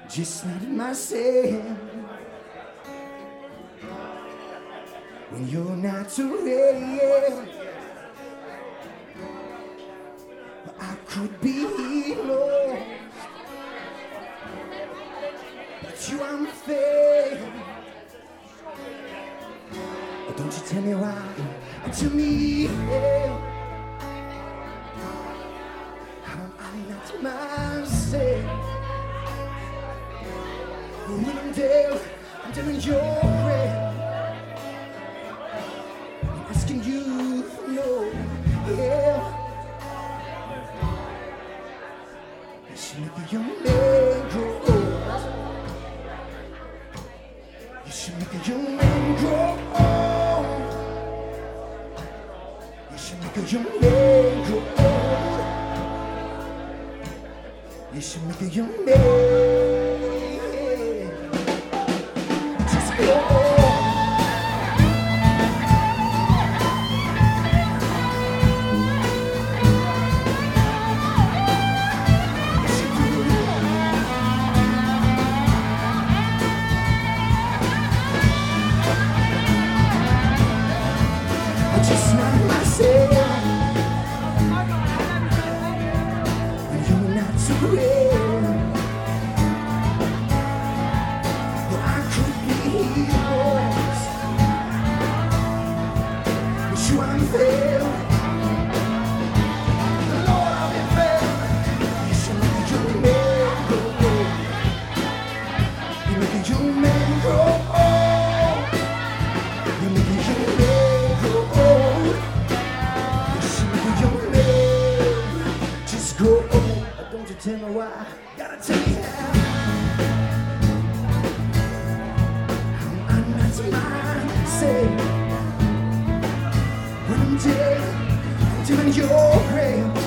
just not myself. When you're not around, I could be lost, but you are fair. Don't you tell me why, to me, how I'm not myself. When I'm down in your grave, I'm asking you for no help. You should make your man grow old. You should make your man grow old. You should make your man grow old. You should make your man just grow old. Just not myself. When you're not so real, well, I could be lost, but you unfair. Lord, I'll be fair. You should make your man grow old. You make your man grow old. You make your man grow old. Grow old, don't you tell me why, gotta tell me how. I'm not myself. When I'm dead in your grave.